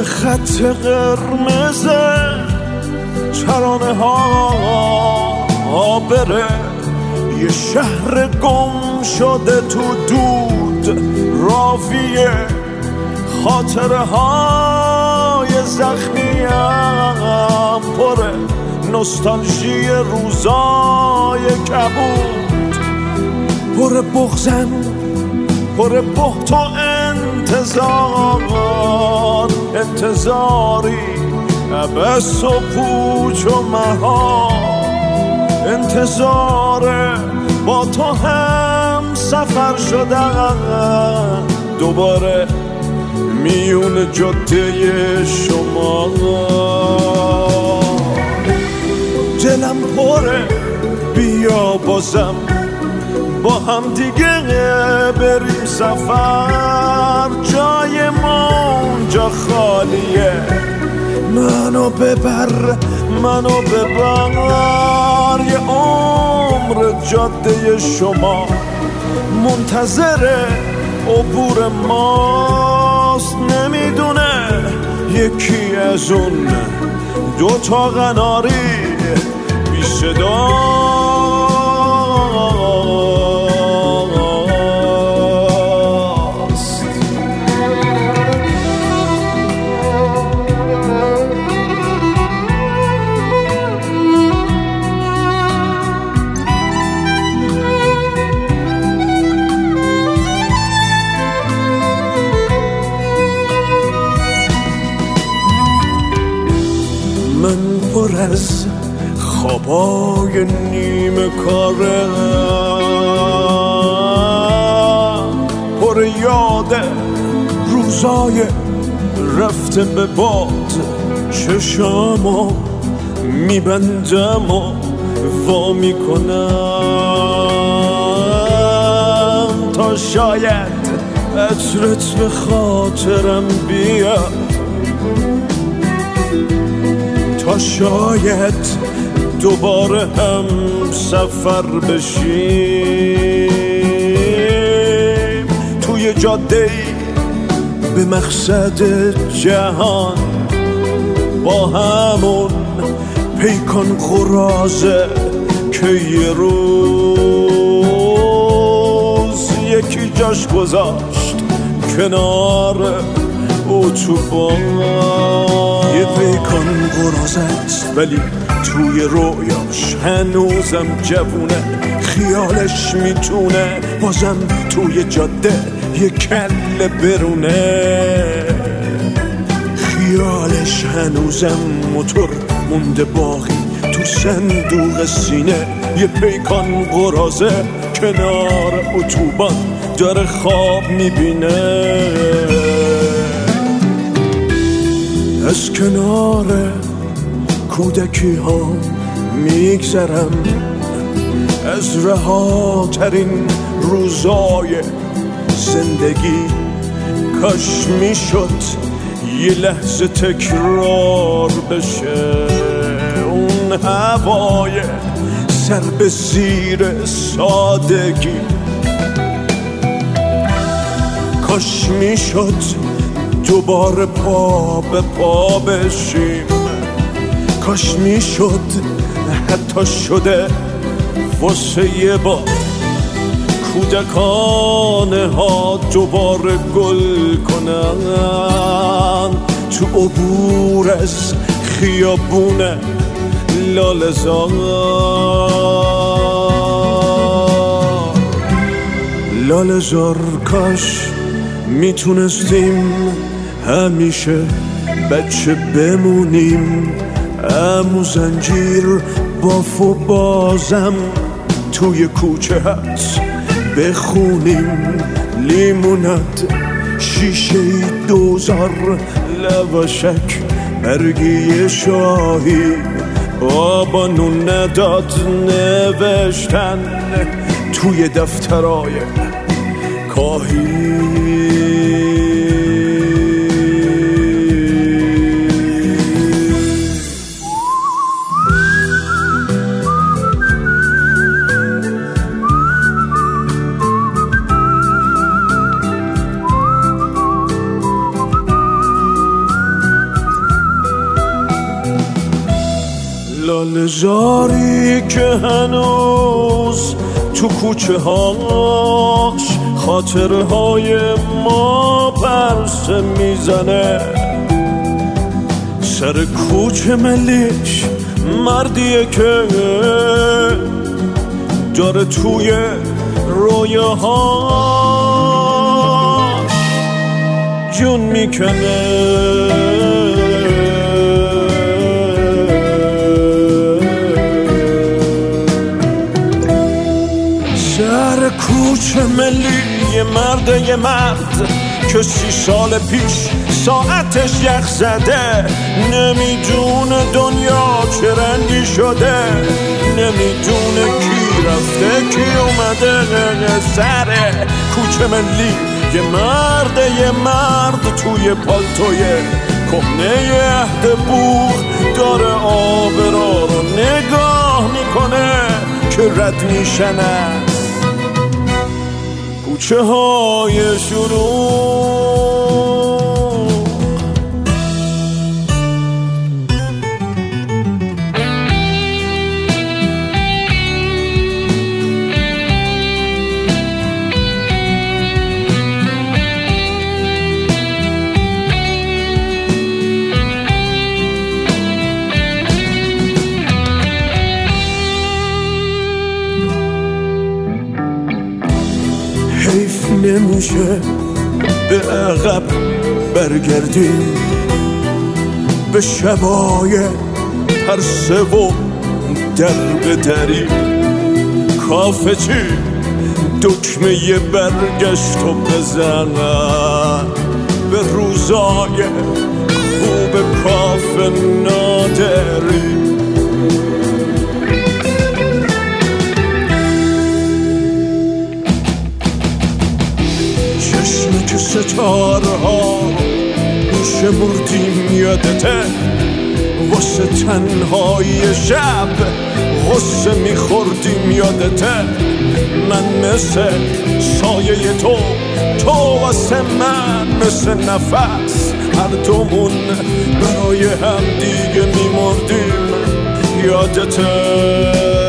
خط قرمز ترانه ها بره، یه شهر گم شده تو دود راویه، خاطره های زخمیم پره، نوستالژی روزای کبود، پر بغزن پر بهت و انتظاری عبس و پوچ و مهار، انتظاره با تو هم سفر شدن دوباره میون جاده شما. دلم پره بیا بازم با هم دیگه بریم سفر، جای ما اونجا خالیه، منو ببر یه عمر جاده شما منتظر عبور ماست، نمیدونه یکی از اون دوتا قناری بی صدا من پر از خوابای نیمه کارم، پر یاد روزای رفته به باد، چشامو میبندم و وا میکنم تا شاید عطرت به خاطرم بیاد، تا شاید دوباره هم سفر بشیم توی جاده‌ای به مقصد جهان، با همون پیکان قرازه که یه روز یکی جاش گذاشت کنار اتوبان. یه پیکان قراضه است ولی توی رویاش هنوزم جوونه، خیالش میتونه بازم توی جاده یه کله برونه، خیالش هنوزم موتور مونده باقی تو صندوق سینه، یه پیکان قراضه کنار اتوبان داره خواب میبینه. از کنار کودکی ها میگذرم، از رهاترین روزای زندگی، کاش میشد یه لحظه تکرار بشه اون هوای سر به زیر سادگی، کاش میشد دوباره پا به پا بشیم، کاش میشد حتی شده واسه یه بار کودکانه ها دوباره گل کنن تو عبور از خیابون لاله‌زار. لاله‌زار کاش میتونستیم همیشه بچه بمونیم، عمو زنجیر باف و بازم توی کوچه هست بخونیم، لیمونات شیشه دوزار لواشک برگی شاهی، بابا نون نداد نوشتن توی دفترای کاهی. لاله زاری که هنوز تو کوچه هاش خاطرهای ما پرسه میزنه، سر کوچه ملیش مردیه که داره توی رویاهاش جون میکنه. سر کوچه ملی یه مرد که 30 سال پیش ساعتش یخ زده، نمیدونه دنیا چه رنگی شده، نمیدونه کی رفته کی اومده. سر کوچه ملی یه مرد توی پالتوی کهنه عهد بوق داره آبرا رو نگاه میکنه که رد میشن از کوچه های شروع. حیف نمیشه به عقب برگردیم، به شبای پرسه و در بدریم. کافه چی دکمه ی برگشت و بزن به روزای خوب کافه نادریم. چشم که ستارها میشه مردیم یادته، واسه تنهایی شب غصه میخوردیم یادته. من مثل سایه تو واسه من مثل نفس، هر دومون برای هم دیگه میمردیم یادته.